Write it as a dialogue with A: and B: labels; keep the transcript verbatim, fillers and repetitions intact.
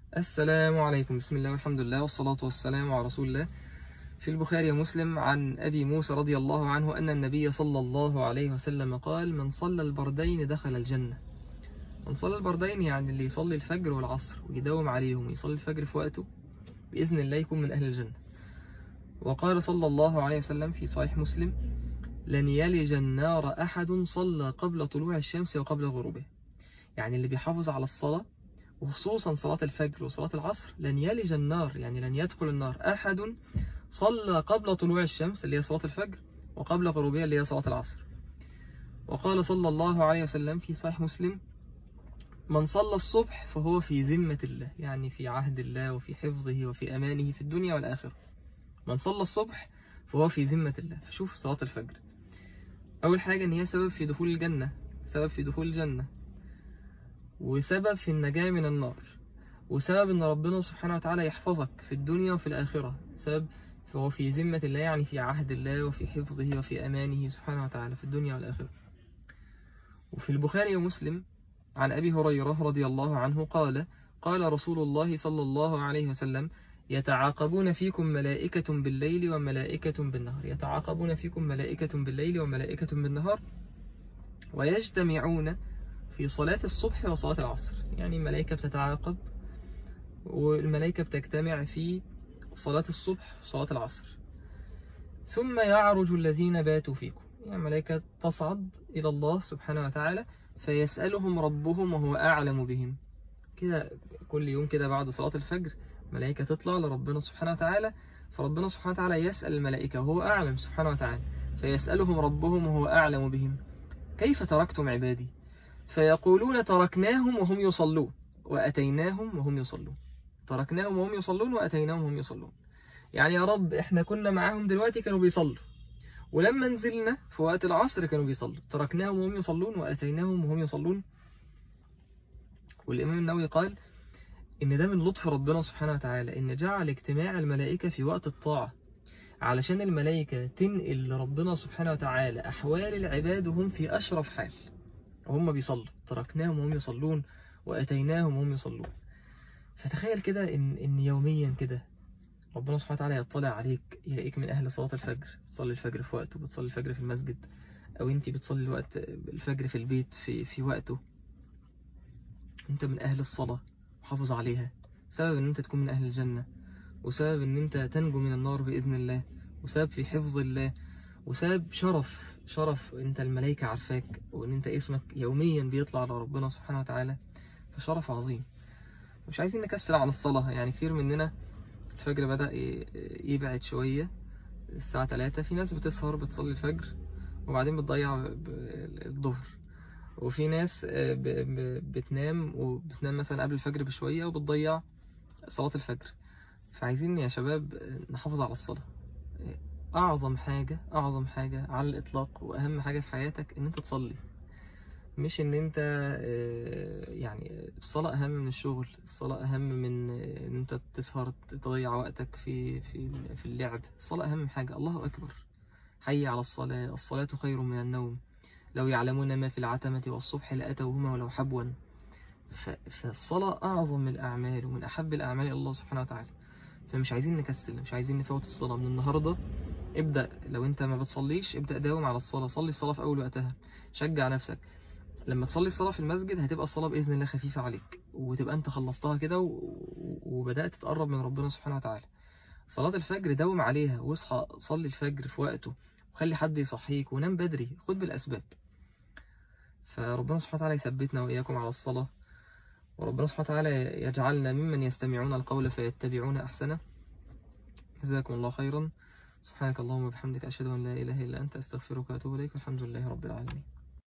A: السلام عليكم. بسم الله والحمد لله والصلاة والسلام على رسول الله. في البخاري ومسلم عن أبي موسى رضي الله عنه أن النبي صلى الله عليه وسلم قال: من صلى البردين دخل الجنة. من صلى البردين يعني اللي يصلي الفجر والعصر ويداوم عليهم ويصلي الفجر في وقته بإذن الله يكون من أهل الجنة. وقال صلى الله عليه وسلم في صحيح مسلم: لن يلج النار أحد صلى قبل طلوع الشمس وقبل غروبه. يعني اللي بيحافظ على الصلاة وخصوصا صلاة الفجر وصلاة العصر لن يلج النار، يعني لن يدخل النار أحد صلى قبل طلوع الشمس اللي هي صلاة الفجر وقبل غروبها اللي هي صلاة العصر. وقال صلى الله عليه وسلم في صحيح مسلم: من صلى الصبح فهو في ذمة الله، يعني في عهد الله وفي حفظه وفي أمانه في الدنيا والآخرة. من صلى الصبح فهو في ذمة الله. فشوف صلاة الفجر أول حاجة إن هي سبب في دخول الجنة، سبب في دخول الجنة، وسبب في النجاة من النار، وسبب ان ربنا سبحانه وتعالى يحفظك في الدنيا وفي الآخرة. سبب فهو في ذمة الله، يعني في عهد الله وفي حفظه وفي أمانه سبحانه وتعالى في الدنيا والآخرة. وفي البخاري ومسلم عن أبي هريرة رضي الله عنه قال: قال رسول الله صلى الله عليه وسلم: يتعاقبون فيكم ملائكة بالليل وملائكة بالنهار. يتعاقبون فيكم ملائكة بالليل وملائكة بالنهار ويجتمعون في صلاة الصبح وصلاة العصر. يعني الملائكة بتتعاقب والملائكة بتجتمع في صلاة الصبح وصلاة العصر. ثم يعرج الذين باتوا فيكم، يعني الملائكة تصعد إلى الله سبحانه وتعالى فيسألهم ربهم وهو أعلم بهم. كده كل يوم كده بعد صلاة الفجر ملائكة تطلع لربنا سبحانه وتعالى، فربنا سبحانه وتعالى يسأل الملائكة وهو أعلم سبحانه وتعالى، فيسألهم ربهم وهو أعلم بهم: كيف تركتم عبادي؟ فيقولون: تركناهم وهم يصلون وأتيناهم وهم يصلون. تركناهم وهم يصلون وأتيناهم وهم يصلون. يعني يا رب احنا كنا معاهم دلوقتي كانوا بيصلوا، ولما نزلنا في وقت العصر كانوا بيصلوا. تركناهم وهم يصلون وأتيناهم وهم يصلون. والإمام النووي قال إن ده من لطف ربنا سبحانه وتعالى إن جعل اجتماع الملائكة في وقت الطاعة، علشان الملائكة تنقل لربنا سبحانه وتعالى أحوال العباد وهم في أشرف حال وهم بيصلوا. تركناهم وهم يصلون وأتيناهم وهم يصلون. فتخيل كده إن, إن يوميا كده ربنا سبحانه وتعالى يطلع عليك، يلاقيك من أهل صلاة الفجر، بتصلي الفجر في وقته، بتصلي الفجر في المسجد، أو أنت بتصلي الوقت الفجر في البيت في, في وقته. أنت من أهل الصلاة وحافظ عليها، سبب أن أنت تكون من أهل الجنة، وسبب أن أنت تنجو من النار بإذن الله، وسبب في حفظ الله، وسبب شرف شرف أنت الملائكة عارفاك، وأن أنت اسمك يوميا بيطلع لربنا سبحانه وتعالى. فشرف عظيم. مش عايزين نكسل عن الصلاة. يعني كثير مننا الفجر بدأ يبعد شوية الساعة ثلاثة، في ناس بتسهر بتصلي الفجر وبعدين بتضيع الظهر، وفي ناس بتنام وبتنام مثلا قبل الفجر بشوية وبتضيع صلاة الفجر. فعايزين يا شباب نحافظ على الصلاة. أعظم حاجة أعظم حاجة على الإطلاق وأهم حاجة في حياتك إن أنت تصلي، مش ان انت يعني الصلاة اهم من الشغل، الصلاة اهم من ان انت تسهر تضيع وقتك في في في اللعب. الصلاة اهم حاجة. الله اكبر، حي على الصلاة، الصلاة خير من النوم، لو يعلمون ما في العتمة والصبح لأتوهما ولو حبوا. فالصلاة اعظم من الاعمال ومن احب الاعمال الى الله سبحانه وتعالى. فمش عايزين نكسل، مش عايزين نفوت الصلاة. من النهاردة ابدأ، لو انت ما بتصليش ابدأ داوم على الصلاة، صلي الصلاة في اول وقتها، شجع نفسك. لما تصلي الصلاة في المسجد هتبقى الصلاة بإذن الله خفيفة عليك، وتبقى أنت خلصتها كده وبدأت تقرب من ربنا سبحانه وتعالى. صلاة الفجر داوم عليها، واصحى صلي الفجر في وقته، وخلي حد يصحيك، ونام بدري، خد بالأسباب. فربنا سبحانه وتعالى يثبتنا وإياكم على الصلاة، وربنا سبحانه وتعالى يجعلنا ممن يستمعون القول فيتبعون أحسنه. جزاكم الله خيرا. سبحانك اللهم وبحمدك، أشهد أن لا إله إلا أنت، أستغفرك وأتوب إليك، والحمد لله رب العالمين.